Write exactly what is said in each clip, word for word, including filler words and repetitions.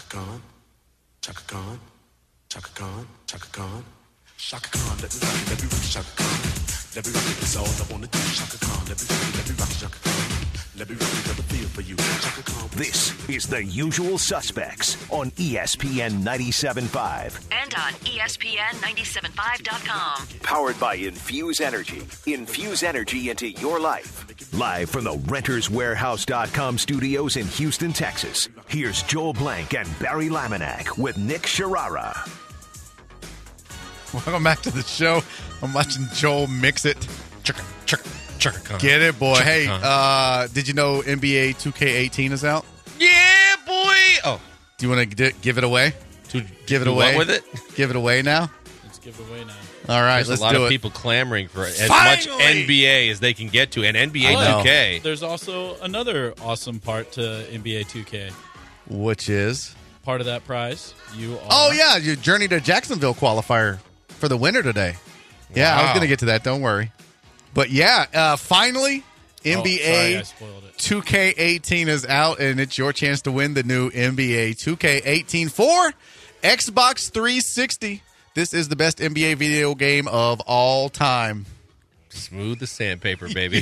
Khan, Chaka Khan, Chaka Khan, Chaka Khan, Chaka Khan, let me rock it, let me rock it, Chaka Khan, let me rock it, that's all I wanna do, Chaka Khan, let me rock it, let me rock it, Chaka Khan, let me rock it, let me feel for you, Chaka Khan. This is The Usual Suspects on E S P N ninety-seven point five. And on E S P N ninety-seven point five dot com. Powered by Infuse Energy. Infuse energy into your life. Live from the Renters Warehouse dot com studios in Houston, Texas. Here's Joel Blank and Barry Laminack with Nick Sharara. Welcome back to the show. I'm watching Joel mix it. Chaka, chaka, chaka Khan. Get it, boy. Chaka Hey, Khan. uh, did you know N B A two K eighteen is out? Yeah, boy. Oh, Do you want to give it away? to Give it do away. what with it? Give it away now? Let's give it away now. All right, There's let's a lot do of it. people clamoring for as Finally! much N B A as they can get to, and N B A I know. two K. There's also another awesome part to N B A two K. Which is? Part of that prize, you are. Oh, yeah, your Journey to Jacksonville qualifier for the winner today. Yeah, I was Wow. going to get to that. Don't worry. But, yeah, uh, finally, N B A Oh, sorry, I spoiled it. two K eighteen is out, and it's your chance to win the new N B A two K eighteen for Xbox three sixty. This is the best N B A video game of all time. Smooth as sandpaper, baby.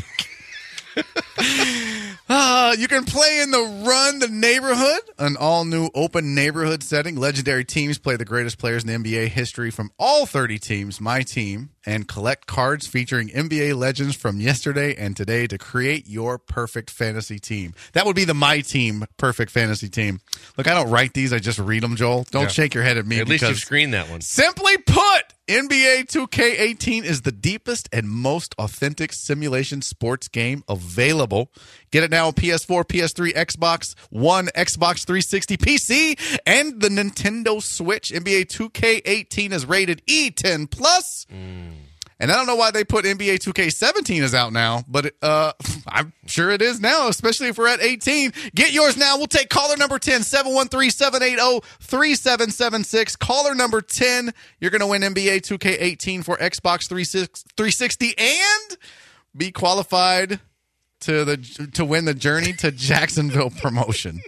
Uh, you can play in the Run the Neighborhood, an all-new open neighborhood setting. Legendary teams play the greatest players in N B A history from all thirty teams, my team, and collect cards featuring N B A legends from yesterday and today to create your perfect fantasy team. That would be the My Team perfect fantasy team. Look, I don't write these. I just read them, Joel. Don't Yeah. shake your head at me. At least because you've screened that one. Simply put, N B A two K eighteen is the deepest and most authentic simulation sports game available. Get it now on P S four, P S three, Xbox One, Xbox three sixty, P C, and the Nintendo Switch. N B A two K eighteen is rated E ten plus. And I don't know why they put N B A two K seventeen is out now, but uh, I'm sure it is now, especially if we're at eighteen. Get yours now. We'll take caller number ten, seven one three, seven eight zero, three seven seven six. Caller number ten, you're going to win N B A two K eighteen for Xbox three sixty and be qualified to the to win the Journey to Jacksonville promotion.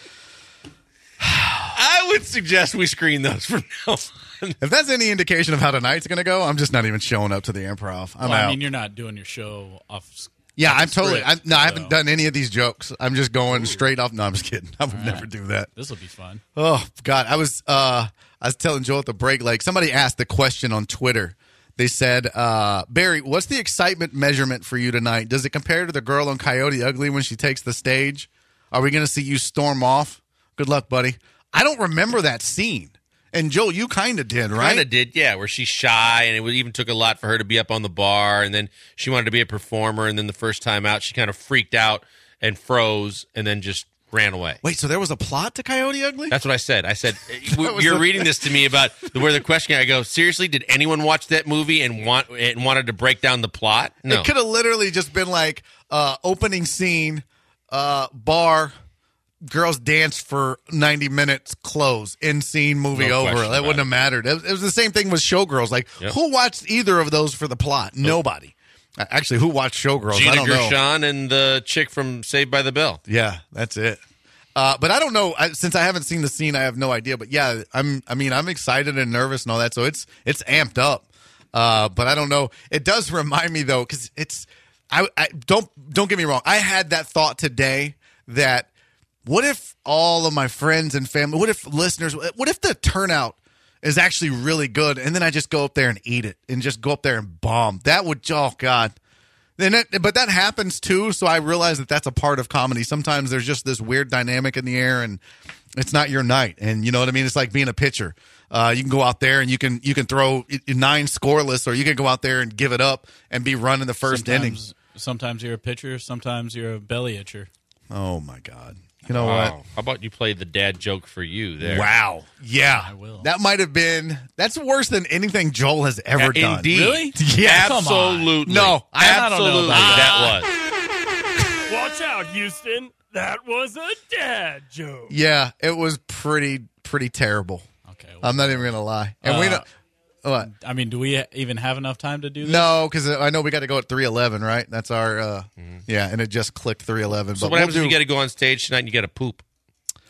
I would suggest we screen those from now on. If that's any indication of how tonight's going to go, I'm just not even showing up to the Improv. I'm Well, out. I mean, you're not doing your show off. s- Yeah, off I'm the totally. script, I, no, I so haven't done any of these jokes. I'm just going straight off. No, I'm just kidding. I would All never right. do that. This will be fun. Oh God, I was. Uh, I was telling Joel at the break. Like somebody asked the question on Twitter. They said, uh, "Barry, what's the excitement measurement for you tonight? Does it compare to the girl on Coyote Ugly when she takes the stage? Are we going to see you storm off? Good luck, buddy." I don't remember that scene. And Joel, you kind of did, right? Kind of did, yeah, where she's shy, and it even took a lot for her to be up on the bar, and then she wanted to be a performer, and then the first time out, she kind of freaked out and froze, and then just ran away. Wait, so there was a plot to Coyote Ugly? That's what I said. I said, was you're the- reading this to me about the, where the question, I go, seriously, did anyone watch that movie and want and wanted to break down the plot? No. It could have literally just been like uh, opening scene, uh, bar, girls dance for ninety minutes, close, end scene, movie No over. question That about wouldn't it. have mattered. It was, it was the same thing with Showgirls. Like, Yep. who watched either of those for the plot? Nobody. Uh, Actually, who watched Showgirls? I Gina don't know. Gershon and the chick from Saved by the Bell. Yeah, that's it. Uh, but I don't know. I, since I haven't seen the scene, I have no idea. But yeah, I'm. I mean, I'm excited and nervous and all that. So it's it's amped up. Uh, but I don't know. It does remind me though, because it's. I, I don't don't get me wrong. I had that thought today that what if all of my friends and family, what if listeners, what if the turnout is actually really good, and then I just go up there and eat it and just go up there and bomb? That would, oh God. Then it, but that happens too, so I realize that that's a part of comedy. Sometimes there's just this weird dynamic in the air, and it's not your night. And you know what I mean? It's like being a pitcher. Uh, you can go out there and you can you can throw nine scoreless, or you can go out there and give it up and be running the first inning. sometimes, sometimes you're a pitcher. Sometimes you're a belly itcher. Oh my God! You know Wow. what? How about you play the dad joke for you there? Wow. Yeah. I will. That might have been, that's worse than anything Joel has ever Uh, done. Indeed. Really? Yeah. Come on. Absolutely. No, I- I don't know Absolutely. about That was. Watch out, Houston. That was a dad joke. Yeah, it was pretty, pretty terrible. Okay. well, I'm not even going to lie. And we Uh, know, what? I mean, do we even have enough time to do this? No, because I know we got to go at three eleven, right? That's our, uh, yeah, and it just clicked three eleven. So but what happens we'll if do, you got to go on stage tonight and you got to poop?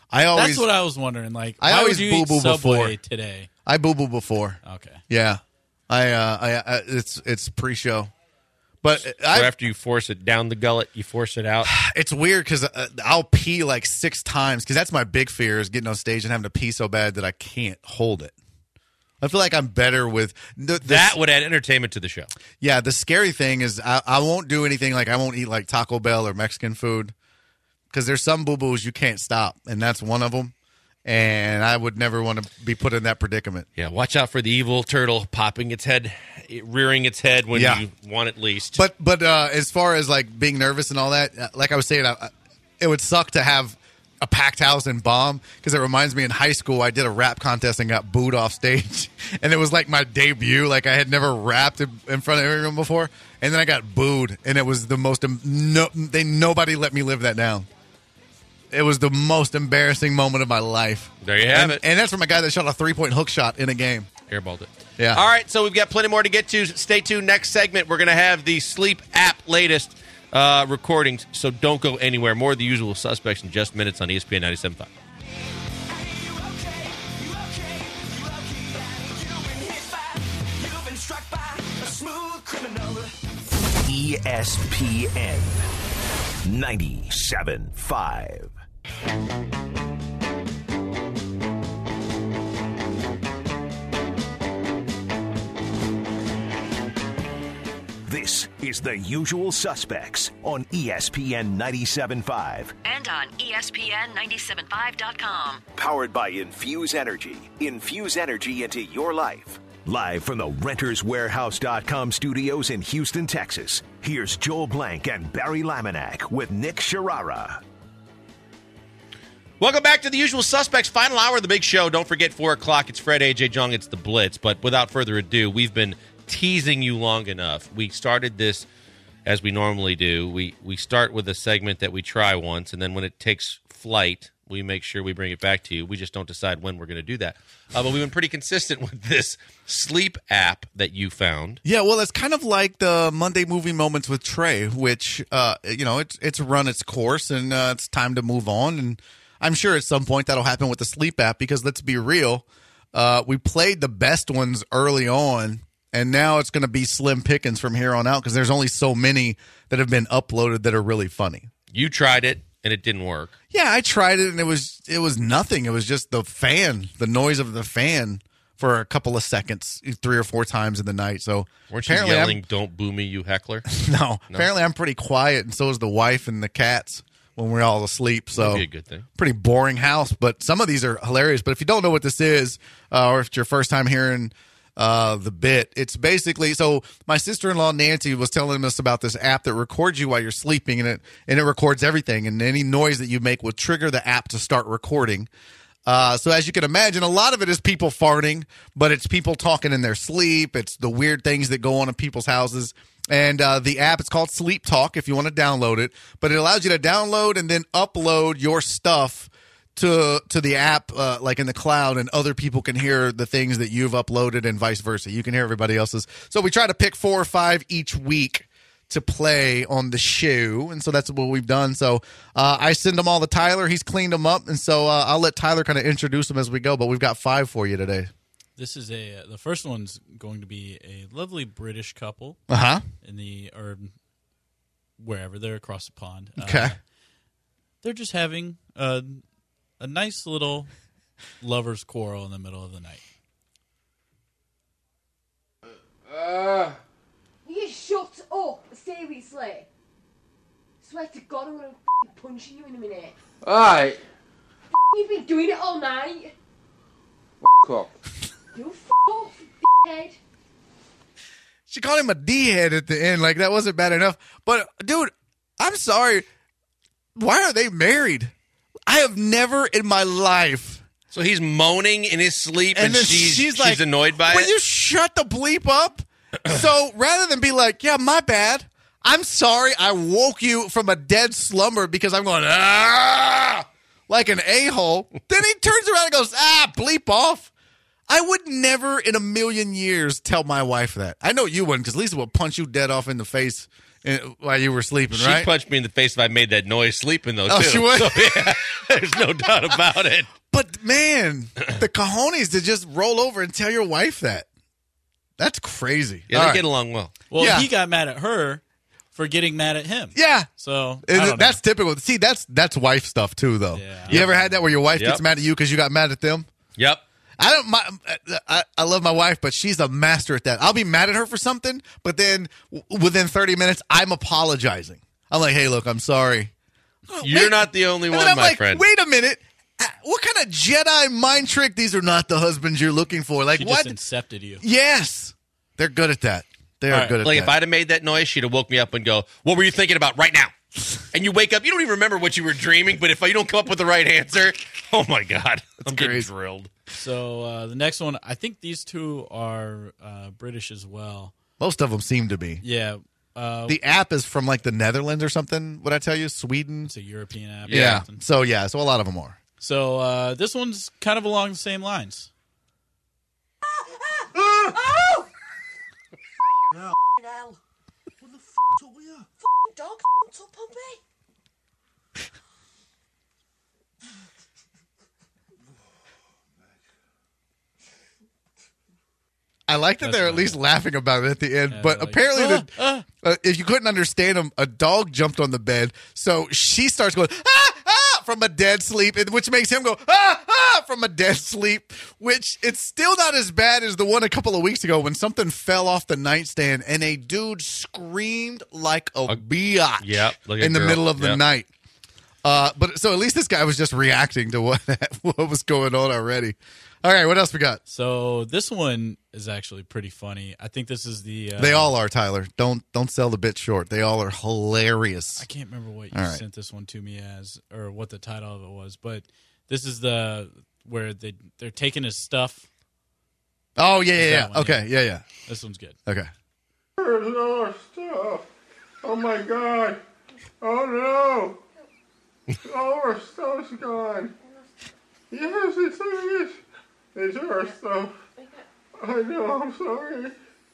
I always That's what I was wondering. Like, I why always would you eat boo-boo Subway before. today? I boo boo before. Okay. Yeah, I uh, I, I it's it's pre-show, but So I, after you force it down the gullet, you force it out. it's weird because uh, I'll pee like six times because that's my big fear is getting on stage and having to pee so bad that I can't hold it. I feel like I'm better with the, the, That would add entertainment to the show. Yeah, the scary thing is I, I won't do anything like I won't eat like Taco Bell or Mexican food because there's some boo boos you can't stop, and that's one of them. And I would never want to be put in that predicament. Yeah, watch out for the evil turtle popping its head, rearing its head when Yeah. you want it least. But but uh, as far as like being nervous and all that, uh, like I was saying, I, I- it would suck to have a packed house and bomb because it reminds me in high school I did a rap contest and got booed off stage, and it was like my debut. Like I had never rapped in in front of everyone before, and then I got booed, and it was the most em- no they nobody let me live that down. It was the most embarrassing moment of my life. There you have and, it. and that's from a guy that shot a three point hook shot in a game. Airballed it. Yeah. All right, so we've got plenty more to get to. Stay tuned. Next segment, we're going to have the Sleep app latest uh, recordings, so don't go anywhere. More of the usual suspects in just minutes on E S P N ninety-seven point five. E S P N ninety-seven point five. This is The Usual Suspects on E S P N ninety-seven point five. And on E S P N ninety-seven five dot com. Powered by Infuse Energy. Infuse energy into your life. Live from the Renters Warehouse dot com studios in Houston, Texas, here's Joel Blank and Barry Laminack with Nick Sharara. Welcome back to The Usual Suspects, final hour of the big show. Don't forget, four o'clock, it's Fred, A J Jong, it's The Blitz. But without further ado, we've been teasing you long enough. We started this as we normally do. We we start with a segment that we try once, and then when it takes flight, we make sure we bring it back to you. We just don't decide when we're going to do that. Uh, but we've been pretty consistent with this sleep app that you found. Yeah, well, it's kind of like the Monday Movie Moments with Trey, which, uh, you know, it's it's run its course, and uh, it's time to move on. And I'm sure at some point that'll happen with the sleep app because, let's be real, uh, we played the best ones early on, and now it's going to be slim pickings from here on out because there's only so many that have been uploaded that are really funny. You tried it, and it didn't work. Yeah, I tried it, and it was it was nothing. It was just the fan, the noise of the fan for a couple of seconds, three or four times in the night. So Weren't you apparently I'm- yelling, "Don't boo me, you heckler"? No, apparently I'm pretty quiet, and so is the wife and the cats when we're all asleep. So That'd be a good thing. Pretty boring house, but some of these are hilarious. But if you don't know what this is, uh, or if it's your first time hearing uh, the bit, it's basically so. My sister-in-law Nancy was telling us about this app that records you while you're sleeping, and it and it records everything, and any noise that you make will trigger the app to start recording. Uh, so as you can imagine, a lot of it is people farting, but it's people talking in their sleep. It's the weird things that go on in people's houses. And uh, the app, it's called Sleep Talk if you want to download it. But it allows you to download and then upload your stuff to to the app, uh, like in the cloud, and other people can hear the things that you've uploaded and vice versa. You can hear everybody else's. So we try to pick four or five each week to play on the show, and so that's what we've done. So uh, I send them all to Tyler. He's cleaned them up, and so uh, I'll let Tyler kind of introduce them as we go. But we've got five for you today. This is a the first one's going to be a lovely British couple Uh huh. in the or wherever they're across the pond. Okay. Uh, they're just having a a nice little lovers' quarrel in the middle of the night. You shut up, seriously. Swear to God, I'm gonna f***ing punch you in a minute. Alright. You've been doing it all night. F up. You f off, head. She called him a D-head at the end. Like, that wasn't bad enough. But, dude, I'm sorry. Why are they married? I have never in my life. So he's moaning in his sleep, and, then she's, she's, like, annoyed by Will it? you shut the bleep up? So rather than be like, yeah, my bad, I'm sorry I woke you from a dead slumber because I'm going, ah, like an a-hole. Then he turns around and goes, ah, bleep off. I would never in a million years tell my wife that. I know you wouldn't, because Lisa will punch you dead off in the face uh, while you were sleeping, She right? punched me in the face if I made that noise sleeping, though, Oh, too. she would? So, yeah, there's no doubt about it. But, man, the cojones to just roll over and tell your wife that. That's crazy. Yeah, All they right. get along well. Well, Yeah. he got mad at her for getting mad at him. Yeah. So I And don't know. that's typical. See, that's that's wife stuff, too, though. Yeah. You ever had that where your wife Yep. gets mad at you because you got mad at them? Yep. I don't. My, I, I love my wife, but she's a master at that. I'll be mad at her for something, but then w- within thirty minutes, I'm apologizing. I'm like, "Hey, look, I'm sorry." You're Wait. not the only And one, then I'm my like, friend. "Wait a minute, Uh, what kind of Jedi mind trick? These are not the husbands you're looking for." Like she what? just incepted you. Yes, they're good at that. They are All right. good at Like, that. if I'd have made that noise, she'd have woke me up and go, what were you thinking about right now? And you wake up, you don't even remember what you were dreaming, but if you don't come up with the right answer, oh, my God. I'm getting crazy. drilled. So uh, the next one, I think these two are uh, British as well. Most of them seem to be. Yeah. Uh, The app is from like the Netherlands or something. Would I tell you, Sweden? it's a European app. or Yeah. something. So yeah, so a lot of them are. So uh, this one's kind of along the same lines. Hell. What the f***'s up with you? F***ing dog what's up on me? I like that That's they're at fine. least laughing about it at the end, Yeah, but like, apparently, "Ah, the, ah." uh, if you couldn't understand them, a dog jumped on the bed, so she starts going ah ah from a dead sleep, and- which makes him go ah ah from a dead sleep. Which it's still not as bad as the one a couple of weeks ago when something fell off the nightstand and a dude screamed like a biatch Yep, like a in the girl. middle of the Yep. night. Uh, but so at least this guy was just reacting to what what was going on already. All right, what else we got? So this one is actually pretty funny. I think this is the. Uh, They all are, Tyler. Don't don't sell the bit short. They all are hilarious. I can't remember what you All right. sent this one to me as, or what the title of it was, but this is the where they they're taking his stuff. Oh yeah, yeah, Is yeah. that one, Okay, yeah, yeah. This one's good. Okay. There's all our stuff. Oh my god. Oh no. All our stuff's gone. Yes, it's it. It's our stuff. I know, I'm sorry.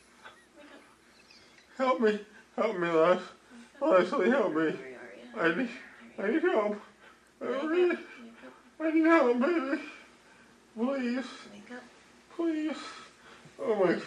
Help me. Help me, Les. Honestly, help me. I need, I need help. I really, I need help, baby. Please. Please. Oh my.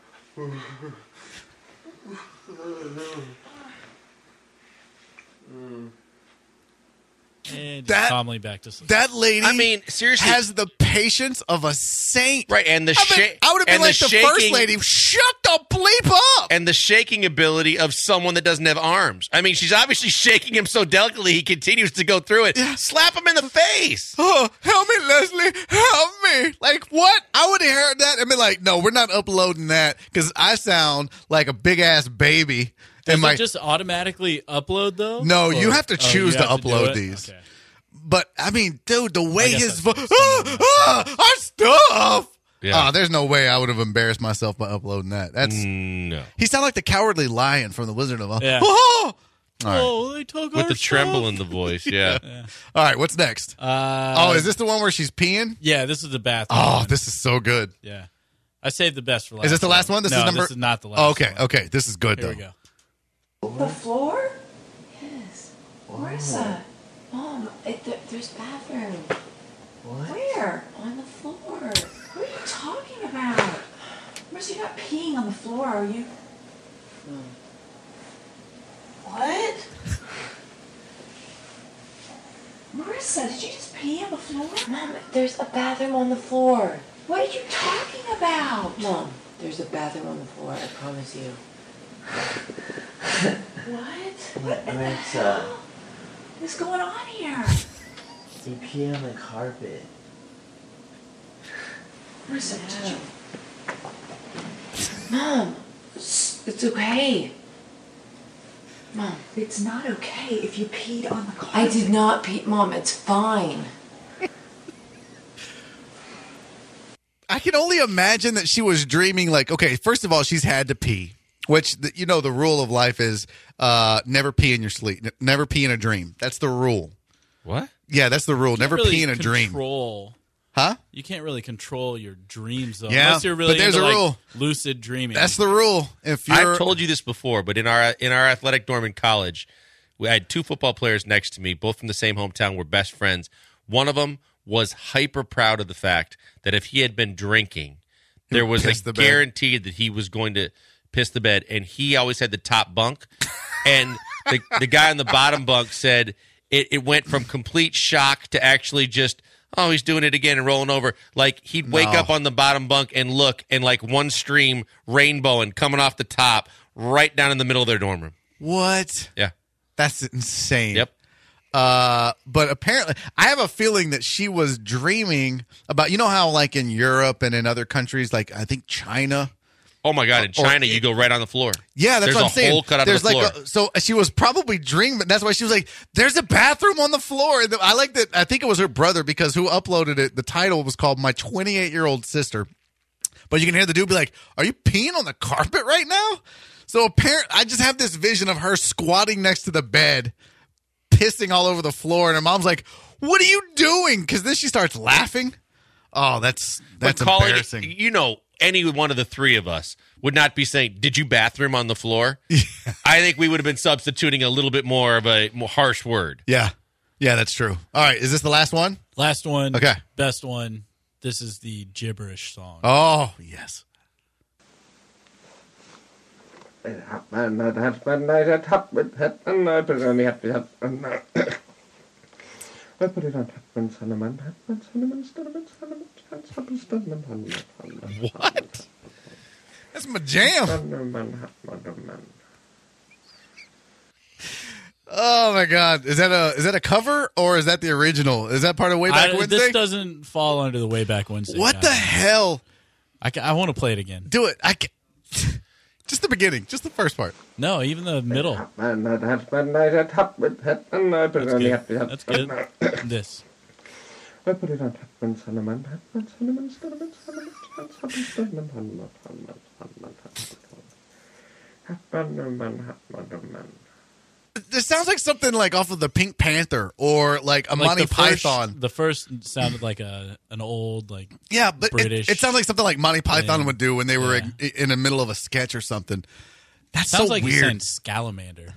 And That- just calmly back to sleep. That lady, I mean, seriously. has the patience of a saint. Right, and the I, bet- shake. I would have been and like the, first shaking- lady. Shut the bleep up. And the shaking ability of someone that doesn't have arms. I mean, she's obviously shaking him so delicately he continues to go through it. Slap him in the face. Oh, help me, Leslie. Help me. Like, what? I would have heard that and been like, no, we're not uploading that because I sound like a big ass baby. Does and my, it just automatically upload though? No, Or- you have to oh, choose you to have do upload it? these. Okay. But, I mean, dude, the way guess his that's voice, some of ah, ah, our stuff. Yeah. Oh, there's no way I would have embarrassed myself by uploading that. That's No. He sounded like the cowardly lion from the Wizard of Oz. Yeah. Oh! All right. Oh, they took With our the tremble stuff. in the voice, yeah. All right, what's next? Uh, oh, is this the one where she's peeing? Yeah, this is the bathroom. Oh, one. this is so good. Yeah, I saved the best for last. Is this the last one? This no, is number. this is not the last. Oh, okay, one. okay. This is good Here though. we go. The floor? Yes. Marissa. Mom, it, there, there's bathroom. What? Where? On the floor. What are you talking about? Marissa, you're not peeing on the floor, are you? What? Marissa, did you just pee on the floor? Mom, there's a bathroom on the floor. What are you talking about? Mom, there's a bathroom on the floor, I promise you. What? What in the hell is going on here? They pee on the carpet. Marissa, did you... Mom, it's it's okay. Mom, it's not okay if you peed on the carpet. I did not pee. Mom, it's fine. I can only imagine that she was dreaming. Like, okay, first of all, she's had to pee, which the, you know the rule of life is uh, never pee in your sleep, N- never pee in a dream. That's the rule. What? Yeah, that's the rule. Can't Never really pee in a dream. Control Huh? You can't really control your dreams, though. Yeah, unless you're really but there's into, a like, rule. lucid dreaming. That's the rule. If you're, I've told you this before, but in our in our athletic dorm in college, we had two football players next to me, both from the same hometown. We're best friends. One of them was hyper proud of the fact that if he had been drinking, there was piss a the bed. guarantee that he was going to piss the bed, and he always had the top bunk. And the the guy on the bottom bunk said it, it went from complete shock to actually just, oh, he's doing it again and rolling over. Like, he'd wake No. up on the bottom bunk and look, and like one stream rainbowing coming off the top right down in the middle of their dorm room. what? Yeah. That's insane. Yep. Uh, but apparently, I have a feeling that she was dreaming about, you know how like in Europe and in other countries, like I think China. Oh my God! In Or- China, you go right on the floor. Yeah, that's There's what a I'm saying. hole cut out There's of the like floor. A, so she was probably dreaming. That's why she was like, "There's a bathroom on the floor." And I like that. I think it was her brother because who uploaded it. The title was called "My twenty-eight year old sister." But you can hear the dude be like, "Are you peeing on the carpet right now?" So apparently, I just have this vision of her squatting next to the bed, pissing all over the floor, and her mom's like, "What are you doing?" Because then she starts laughing. Oh, that's that's but calling embarrassing. it, you know, any one of the three of us would not be saying, "Did you bathroom on the floor?" I think we would have been substituting a little bit more of a more harsh word. Yeah, yeah, that's true. All right, is this the last one? Last one. Okay. Best one. This is the gibberish song. Oh yes. What? That's my jam. Oh my God! Is that a is that a cover or is that the original? Is that part of Way Back I, Wednesday? this doesn't fall under the Way Back Wednesday. What guy. the hell? I, ca- I want to play it again. Do it! I can just the beginning, just the first part. No, even the middle. That's good. That's good. This. This sounds like something like off of the Pink Panther or like a Like Monty the first- Python. The first sounded like a an old like Yeah, but it, British it sounds like something like Monty Python thing. would do when they were Yeah. in, in the middle of a sketch or something. That's sounds so like he's weird. saying Scalamander.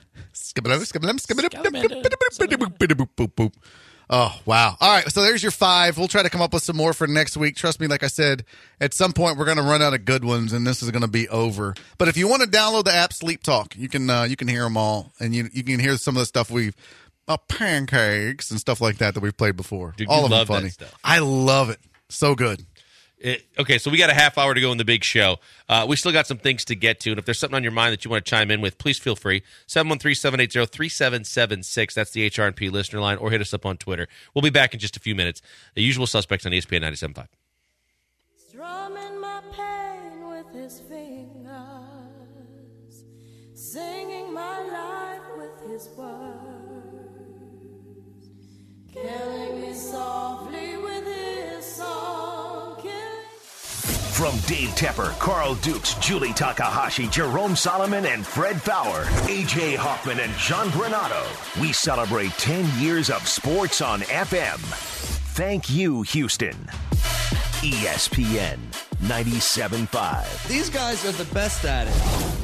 Oh, wow. All right, so there's your five. We'll try to come up with some more for next week. Trust me, like I said, at some point we're going to run out of good ones, and this is going to be over. But if you want to download the app Sleep Talk, you can uh, you can hear them all, and you you can hear some of the stuff we've uh, pancakes and stuff like that that we've played before. Dude, all you of love them that funny. stuff. I love it. So good. It, okay, so we got a half hour to go in the big show. Uh, we still got some things to get to, and if there's something on your mind that you want to chime in with, please feel free. seven one three, seven eight zero, three seven seven six. That's the H R and P listener line, or hit us up on Twitter. We'll be back in just a few minutes. The usual suspects on E S P N ninety-seven point five. Strumming my pain with his fingers, singing my life with his words, killing me softly with his song, killing. From Dave Tepper, Carl Dukes, Julie Takahashi, Jerome Solomon, and Fred Fowler, A J Hoffman, and John Granado, we celebrate ten years of sports on F M. Thank you, Houston. E S P N ninety-seven point five. These guys are the best at it.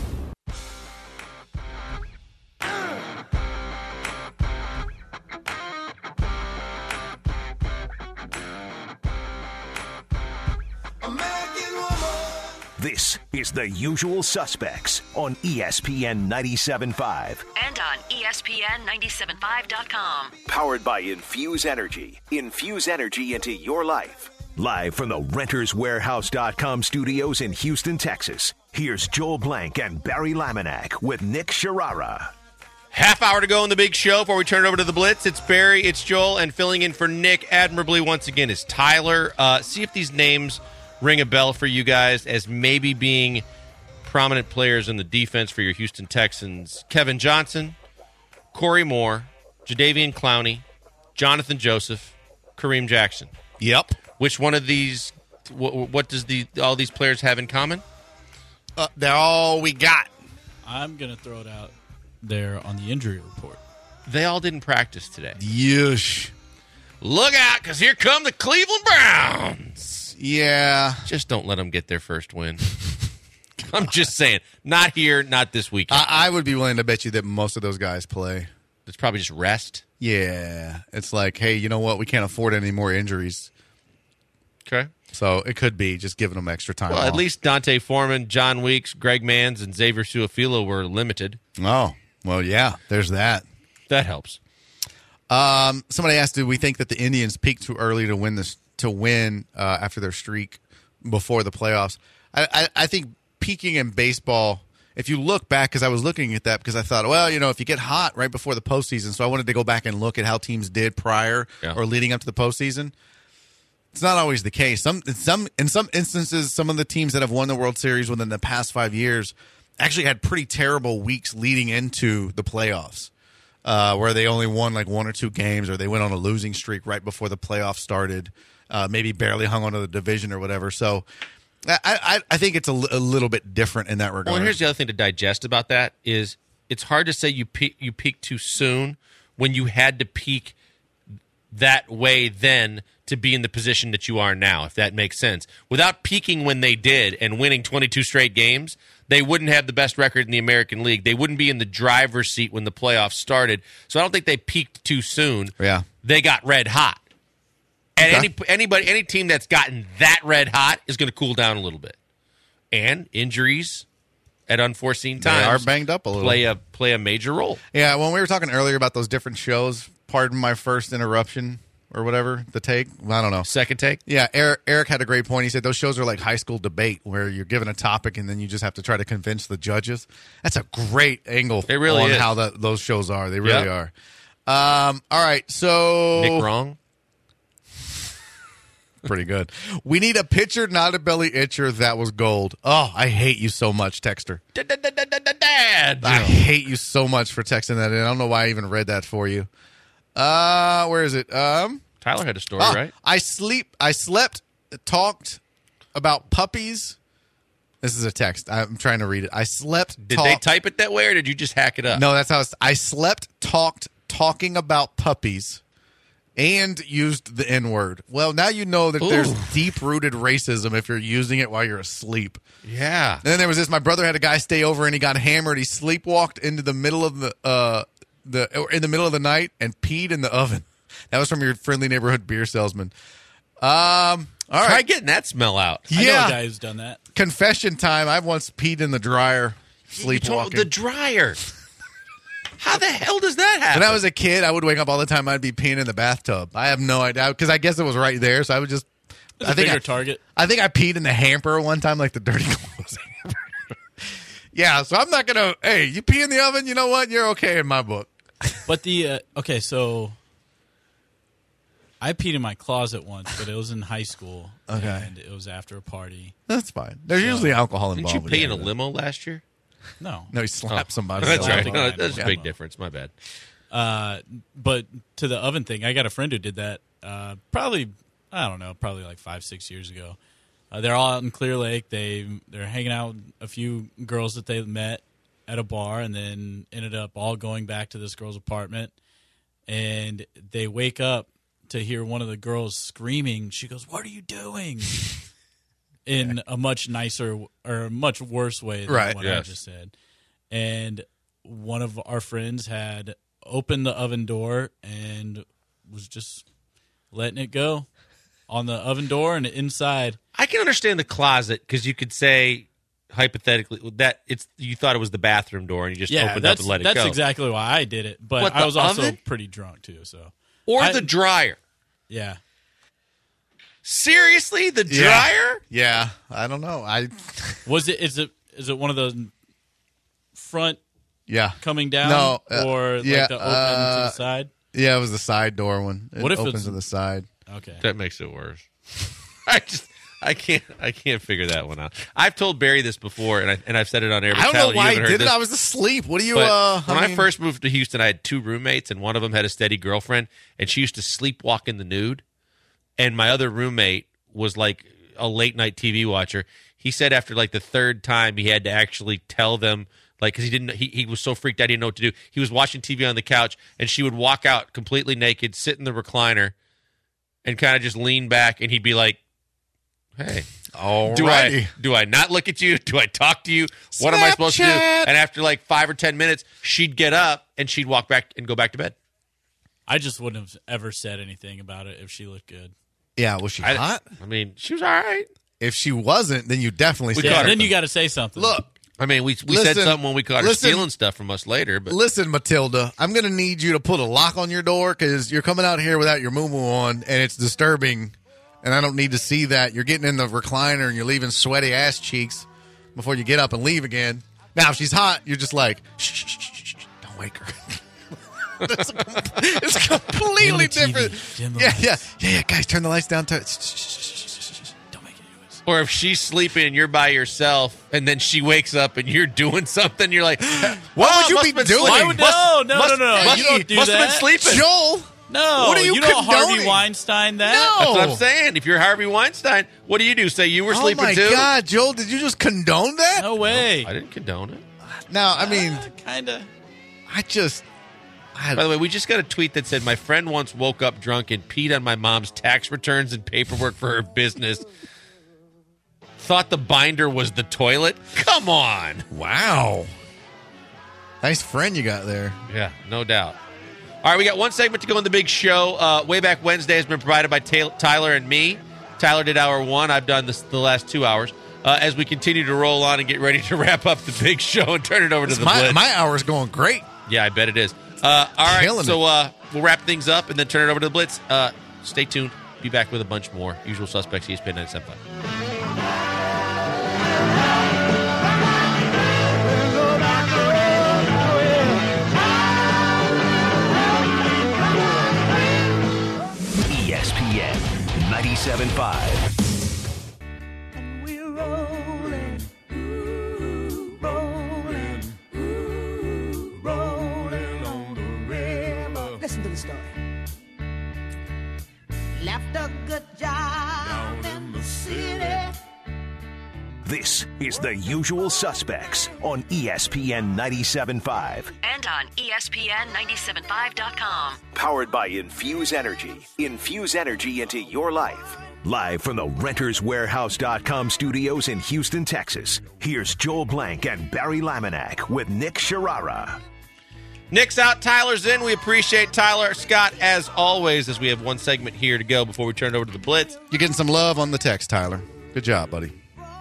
This is The Usual Suspects on E S P N ninety-seven point five. And on E S P N ninety-seven point five dot com. Powered by Infuse Energy. Infuse energy into your life. Live from the Renters Warehouse dot com studios in Houston, Texas. Here's Joel Blank and Barry Laminack with Nick Sharara. Half hour to go in the big show before we turn it over to the Blitz. It's Barry, it's Joel, and filling in for Nick admirably once again is Tyler. Uh, see if these names ring a bell for you guys as maybe being prominent players in the defense for your Houston Texans. Kevin Johnson, Corey Moore, Jadeveon Clowney, Jonathan Joseph, Kareem Jackson. Yep. Which one of these, what, what does the all these players have in common? Uh, they're all we got. I'm going to throw it out there on the injury report. They all didn't practice today. Yush. look out, because here come the Cleveland Browns. Yeah. Just don't let them get their first win. I'm just saying. Not here, not this weekend. I, I would be willing to bet you that most of those guys play. It's probably just rest. Yeah. It's like, hey, you know what? We can't afford any more injuries. Okay. So it could be just giving them extra time Well, off. at least Dante Foreman, John Weeks, Greg Manns, and Xavier Suafilo were limited. Oh, well, yeah. There's that. That helps. Um, somebody asked, do we think that the Indians peaked too early to win this to win uh, after their streak before the playoffs? I, I, I think peaking in baseball, if you look back, because I was looking at that because I thought, well, you know, if you get hot right before the postseason, so I wanted to go back and look at how teams did prior Yeah. or leading up to the postseason. It's not always the case. Some in some in some instances, some of the teams that have won the World Series within the past five years actually had pretty terrible weeks leading into the playoffs. Uh, where they only won like one or two games, or they went on a losing streak right before the playoffs started, uh, maybe barely hung onto the division or whatever. So I, I, I think it's a, l- a little bit different in that regard. Well, and here's the other thing to digest about that is it's hard to say you peak, you peaked too soon when you had to peak that way then to be in the position that you are now, if that makes sense. Without peaking when they did and winning twenty-two straight games, they wouldn't have the best record in the American League. They wouldn't be in the driver's seat when the playoffs started. So I don't think they peaked too soon. Yeah. They got red hot. And Okay. any anybody any team that's gotten that red hot is going to cool down a little bit. And injuries at unforeseen They times are banged up a little. play a play a major role. Yeah, when we were talking earlier about those different shows, pardon my first interruption or whatever, the take, I don't know. Second take? Yeah, Eric, Eric had a great point. He said those shows are like high school debate where you're given a topic and then you just have to try to convince the judges. That's a great angle It really on is. how that, those shows are. They really Yep. are. Um, all right, so... Nick wrong? Pretty good. We need a pitcher, not a belly itcher. That was gold. Oh, I hate you so much, Texter. Dad. I hate you so much for texting that in. I don't know why I even read that for you. Uh, where is it? Um, Tyler had a story, ah, right? I sleep. I slept, talked about puppies. This is a text. I'm trying to read it. I slept. Did talk- they type it that way, or did you just hack it up? No, that's how it's, I slept, talked, talking about puppies, and used the N word. Well, now you know that there's Ooh. deep-rooted racism if you're using it while you're asleep. Yeah. And then there was this. My brother had a guy stay over, and he got hammered. He sleepwalked into the middle of the uh, the or in the middle of the night and peed in the oven. That was from your friendly neighborhood beer salesman. Um. All Try right. getting that smell out. I know a Yeah. guy who's done that. Confession time. I've once peed in the dryer You sleepwalking. told- the dryer. How the hell does that happen? When I was a kid, I would wake up all the time. I'd be peeing in the bathtub. I have no idea because I guess it was right there. So I would just. It's I a think bigger I, target. I think I peed in the hamper one time, like the dirty clothes hamper. Yeah, so I'm not gonna. Hey, you pee in the oven? You know what? You're okay in my book. But the uh, okay, so I peed in my closet once, but it was in high school. Okay. And it was after a party. That's fine. There's So- usually alcohol Didn't involved. you with pay it. in a limo last year? No. No, he slapped Oh. somebody. That's Slapped right. a No, guy. that's a Yeah. big difference. My bad. Uh, but to the oven thing, I got a friend who did that. Uh, probably, I don't know, probably like five, six years ago. Uh, they're all out in Clear Lake. They they're hanging out with a few girls that they met at a bar, and then ended up all going back to this girl's apartment. And they wake up to hear one of the girls screaming. She goes, "What are you doing?" In a much nicer or a much worse way than Right, what I yes. just said. And one of our friends had opened the oven door and was just letting it go on the oven door and inside. I can understand the closet because you could say hypothetically that it's you thought it was the bathroom door and you just Yeah, opened up that's, and let it that's go. exactly why I did it. But What, I the was also oven? pretty drunk too. So Or I- the dryer. yeah. Seriously, the Yeah. dryer? Yeah, I don't know. I Was it? Is it? Is it one of those front yeah coming down, No, uh, or yeah, like the open to uh, the side? yeah, it was the side door one. It What if opens it's- to the side? Okay. That makes it worse. I just I can't I can't figure that one out. I've told Barry this before, and I and I've said it on air. but I don't Tyler, know you why I haven't heard did it. this. I was asleep. What do you? But uh, when I I, mean- first moved to Houston, I had two roommates, and one of them had a steady girlfriend, and she used to sleepwalk in the nude. And my other roommate was like a late night T V watcher. He said after like the third time, he had to actually tell them, like, because he didn't, he, he was so freaked out, he didn't know what to do. He was watching T V on the couch, and she would walk out completely naked, sit in the recliner, and kind of just lean back, and he'd be like, "Hey, Alrighty. do I do I not look at you? Do I talk to you? What am I supposed to do?" And after like five or ten minutes, she'd get up and she'd walk back and go back to bed. I just wouldn't have ever said anything about it if she looked good. Yeah, was she I, hot? I mean, she was all right. If she wasn't, then you definitely We said Yeah, her. then you got to say something. Look, I mean, we we Listen, said something when we caught her listen. stealing stuff from us later, but listen, Matilda, I'm going to need you to put a lock on your door because you're coming out here without your moo-moo on, and it's disturbing, and I don't need to see that. You're getting in the recliner, and you're leaving sweaty ass cheeks before you get up and leave again. Now, if she's hot, you're just like, shh, shh, shh, shh, shh, don't wake her. It's, it's completely Dim the T V, different. dim the Yeah, lights. yeah, yeah, yeah, guys, turn the lights down. Turn, shh, shh, shh, shh, shh, shh, shh. Don't make any noise. or if she's sleeping and you're by yourself, and then she wakes up and you're doing something, you're like, What "Oh, would you must be have been doing? sleeping. Why would- Must- no, no, must- no, no. Must, You don't do must have that. been sleeping." Joel, No, What are you you don't Harvey condoning? Weinstein that. No. That's what I'm saying. If you're Harvey Weinstein, what do you do? Say you were oh sleeping my too? God, Joel, did you just condone that? No way. I didn't condone it. Now, I mean, kind of. I just, I, By the way, we just got a tweet that said, "My friend once woke up drunk and peed on my mom's tax returns and paperwork for her business. Thought the binder was the toilet." Come on. wow. Nice friend you got there. Yeah, no doubt. All right, we got one segment to go in the big show. Uh, Way Back Wednesday has been provided by Ta- Tyler and me. Tyler did hour one. I've done this the last two hours. Uh, as we continue to roll on and get ready to wrap up the big show and turn it over to the My, Blitz. my hour's going great. Yeah, I bet it is. Uh, all right, Killing so it. uh, we'll wrap things up and then turn it over to the Blitz. Uh, stay tuned. Be back with a bunch more. Usual Suspects, E S P N ninety-seven point five. E S P N ninety-seven point five. We're rolling, ooh, rolling, ooh, rolling on the river. Listen to the story. Left a good job in the city. This is The Usual Suspects on E S P N ninety-seven point five. And on E S P N ninety-seven point five dot com. Powered by Infuse Energy. Infuse energy into your life. Live from the Renters Warehouse dot com studios in Houston, Texas. Here's Joel Blank and Barry Laminack with Nick Sharara. Nick's out, Tyler's in. We appreciate Tyler. Scott, as always, as we have one segment here to go before we turn it over to the Blitz. You're getting some love on the text, Tyler. Good job, buddy.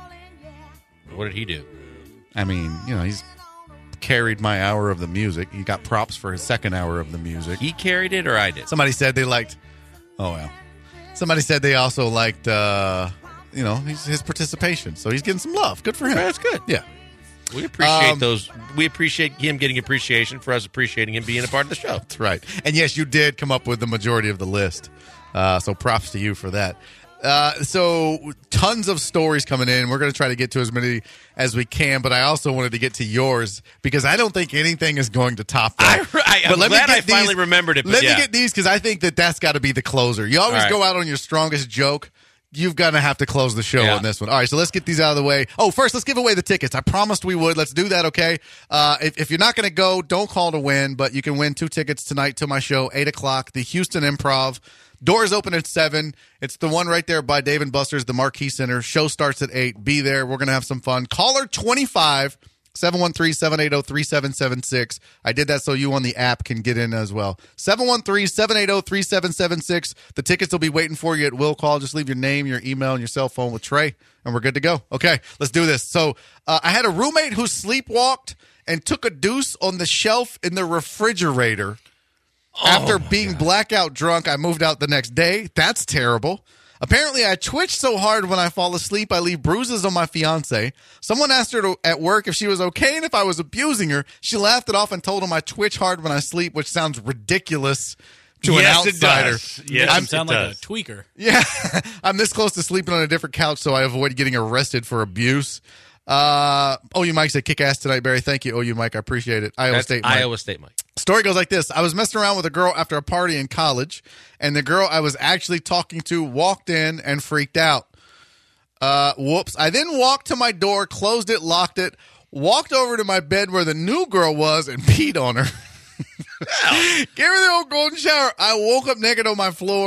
What did he do? I mean, you know, he's carried my hour of the music. He got props for his second hour of the music. He carried it or I did? Somebody said they liked, oh, well. Somebody said they also liked, uh, you know, his, his participation. So he's getting some love. Good for him. That's good. Yeah. We appreciate Um, those. We appreciate him getting appreciation for us appreciating him being a part of the show. That's right. And yes, you did come up with the majority of the list. Uh, so props to you for that. Uh, so tons of stories coming in. We're going to try to get to as many as we can, but I also wanted to get to yours because I don't think anything is going to top that. I, I, I'm But let me glad get I finally these- remembered it. But Let yeah. me get these because I think that that's got to be the closer. You always All right. go out on your strongest joke. You've got to have to close the show Yeah. on this one. All right, so let's get these out of the way. Oh, first, let's give away the tickets. I promised we would. Let's do that, okay? Uh, if, if you're not going to go, don't call to win, but you can win two tickets tonight to my show, eight o'clock, the Houston Improv. Doors open at seven. It's the one right there by Dave and Buster's, the Marquee Center. Show starts at eight. Be there. We're going to have some fun. Caller twenty-five, seven one three, seven eight zero, three seven seven six. I did that so you on the app can get in as well. seven one three, seven eight zero, three seven seven six. The tickets will be waiting for you at will call. Just leave your name, your email, and your cell phone with Trey, and we're good to go. Okay, let's do this. So uh, I had a roommate who sleepwalked and took a deuce on the shelf in the refrigerator. After being blackout drunk, I moved out the next day. That's terrible. Apparently, I twitch so hard when I fall asleep, I leave bruises on my fiance. Someone asked her to, at work if she was okay and if I was abusing her. She laughed it off and told him I twitch hard when I sleep, which sounds ridiculous to Yes, an it outsider. does. Yes, I'm it sound like does. a tweaker. Yeah, I'm this close to sleeping on a different couch, so I avoid getting arrested for abuse. Uh, O U Mike said, kick ass tonight, Barry. Thank you, O U Mike. I appreciate it. Iowa That's State Mike. Iowa State Mike. Story goes like this. I was messing around with a girl after a party in college, and the girl I was actually talking to walked in and freaked out. Uh, whoops. I then walked to my door, closed it, locked it, walked over to my bed where the new girl was, and peed on her. Gave her the old golden shower. I woke up naked on my floor.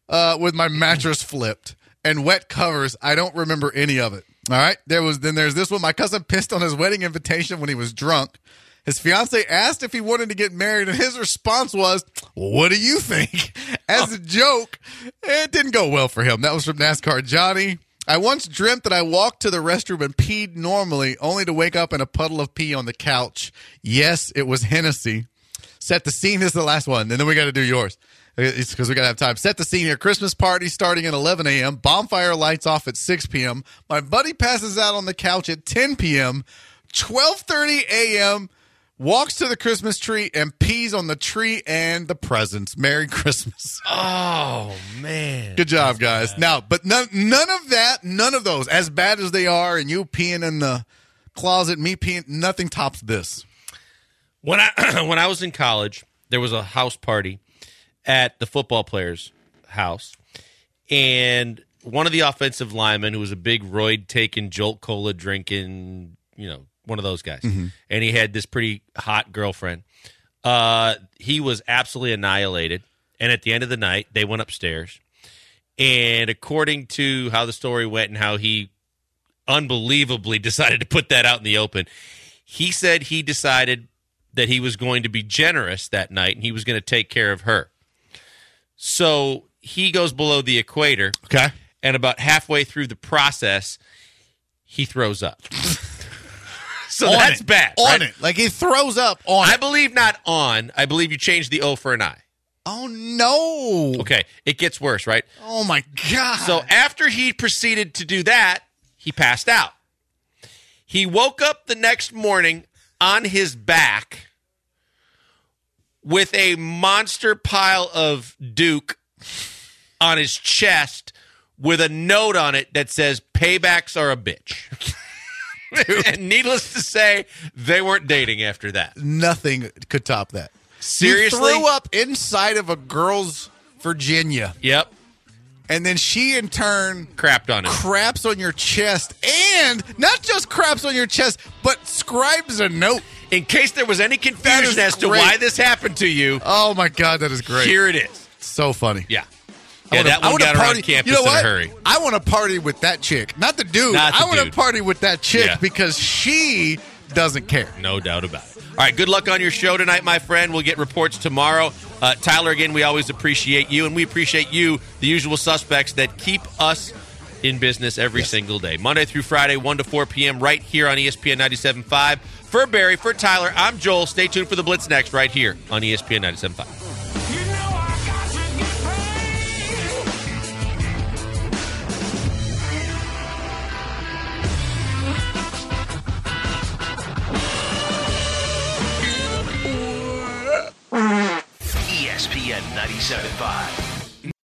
uh, with my mattress flipped and wet covers. I don't remember any of it. All right. There was then there's this one. My cousin pissed on his wedding invitation when he was drunk. His fiance asked if he wanted to get married, and his response was, well, what do you think? As a joke, it didn't go well for him. That was from NASCAR Johnny. I once dreamt that I walked to the restroom and peed normally, only to wake up in a puddle of pee on the couch. Yes, it was Hennessy. Set the scene. This is the last one, and then we got to do yours. It's because we got to have time. Set the scene here. Christmas party starting at eleven a.m. Bonfire lights off at six p.m. My buddy passes out on the couch at ten p.m. twelve thirty a.m. walks to the Christmas tree and pees on the tree and the presents. Merry Christmas. Oh, man. Good job, guys. Now, but none, none of that, none of those, as bad as they are, and you peeing in the closet, me peeing, nothing tops this. When I when I was in college, there was a house party at the football player's house, and one of the offensive linemen, who was a big roid-taking, Jolt Cola drinking, you know, one of those guys, Mm-hmm. and he had this pretty hot girlfriend. Uh, he was absolutely annihilated, and at the end of the night, they went upstairs, and according to how the story went and how he unbelievably decided to put that out in the open, he said he decided that he was going to be generous that night, and he was going to take care of her. So he goes below the equator, okay, and about halfway through the process, he throws up. So On that's it. bad. On right? it. Like he throws up on I it. believe not on. I believe you changed the O for an I. Oh, no. Okay, it gets worse, right? Oh, my God. So after he proceeded to do that, he passed out. He woke up the next morning on his back with a monster pile of Duke on his chest with a note on it that says, paybacks are a bitch. And needless to say, they weren't dating after that. Nothing could top that. Seriously? You threw up inside of a girl's Virginia. Yep. And then she, in turn, crapped on him. Craps on your chest. And not just craps on your chest, but scribes a note. In case there was any confusion as to why this happened to you. Oh, my God, that is great. Here it is. So funny. Yeah. I Yeah, wanna- that I one wanna got party, around campus you know in a what? hurry. I want to party with that chick. Not the dude. Not the I want to dude. party with that chick Yeah. because she doesn't care. No doubt about it. All right, good luck on your show tonight, my friend. We'll get reports tomorrow. Uh, Tyler, again, we always appreciate you, and we appreciate you, the usual suspects that keep us in business every yes. single day. Monday through Friday, one to four p.m. right here on E S P N ninety-seven point five. For Barry, for Tyler, I'm Joel. Stay tuned for the Blitz next right here on E S P N ninety-seven point five. E S P N ninety-seven point five.